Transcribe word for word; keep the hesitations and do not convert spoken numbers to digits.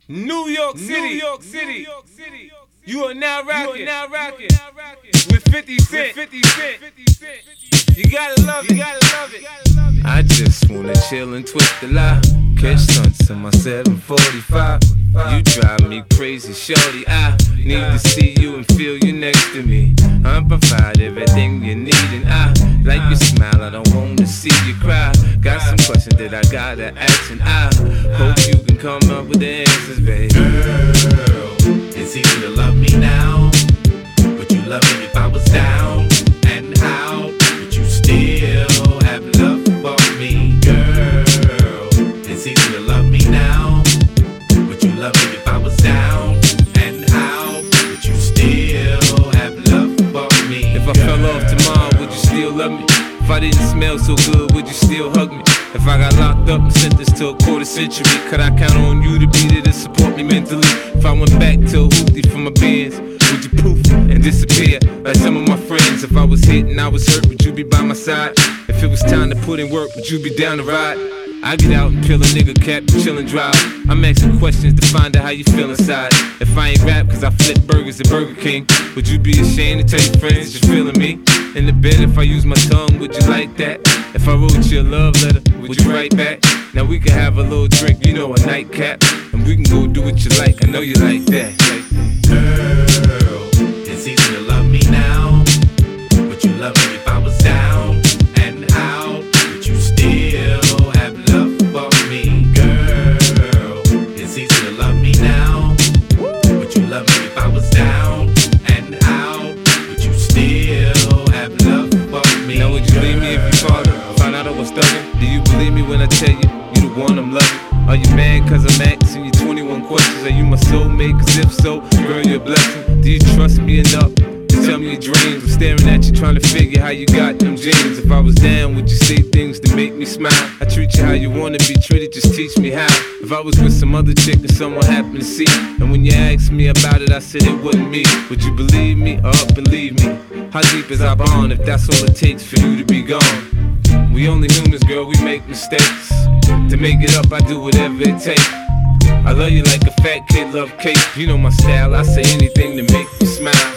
New York City, New York City. You are now rocking, now rocking with fifty Cent. fifty Cent. You gotta love it, you gotta love it. I just wanna chill and twist the lie. Catch stunts in my seven forty-five. You drive me crazy, shorty. I need to see you and feel you next to me. I provide everything you need, and I like your smile. I don't wanna see you cry. Got some questions that I gotta ask, and I hope you can come up with the answers, baby. Girl, it's easy to love me now. Would you love me if I was down? And how would you still have love for me? Girl, it's easy to love me now. Would you love me if I was down? And how would you still have love for me? If I fell off tomorrow, would you still love me? If I didn't smell so good, would you still hug me? If I got locked up and sentenced to a quarter century, could I count on you to be there to support me mentally? If I went back to a hoopty for my bands, would you poof and disappear like some of my friends? If I was hit and I was hurt, would you be by my side? If it was time to put in work, would you be down to ride? I get out and peel a nigga cap, chill and drive. I'm asking questions to find out how you feel inside. If I ain't rap cause I flip burgers at Burger King, would you be ashamed to tell your friends you're feeling me? In the bed, if I use my tongue, would you like that? If I wrote you a love letter, would you write back? Now we can have a little drink, you know, a nightcap, and we can go do what you like, I know you like that. Girl, it's easy to love me now. Would you love me if I was down? And how would you still have love for me? Girl, it's easy to love me now. Would you love me if I was down? And how would you still have love for me? Now would you leave me if you found out, found out I was thuggin'? Do you believe me when I tell you, you the one I'm loving? Are you mad cause I'm asking you twenty-one questions? Are you my soulmate? Cause if so, girl, you're a blessing. Do you trust me enough to tell me your dreams? I'm staring at you trying to figure how you got them jeans. If I was down, would you say things to make me smile? I treat you how you wanna be treated, just teach me how. If I was with some other chick that someone happened to see, and when you asked me about it, I said it wasn't me, would you believe me or up and leave me? How deep is our bond if that's all it takes for you to be gone? We only humans, girl, we make mistakes. To make it up, I do whatever it takes. I love you like a fat kid love cake. You know my style, I say anything to make you smile.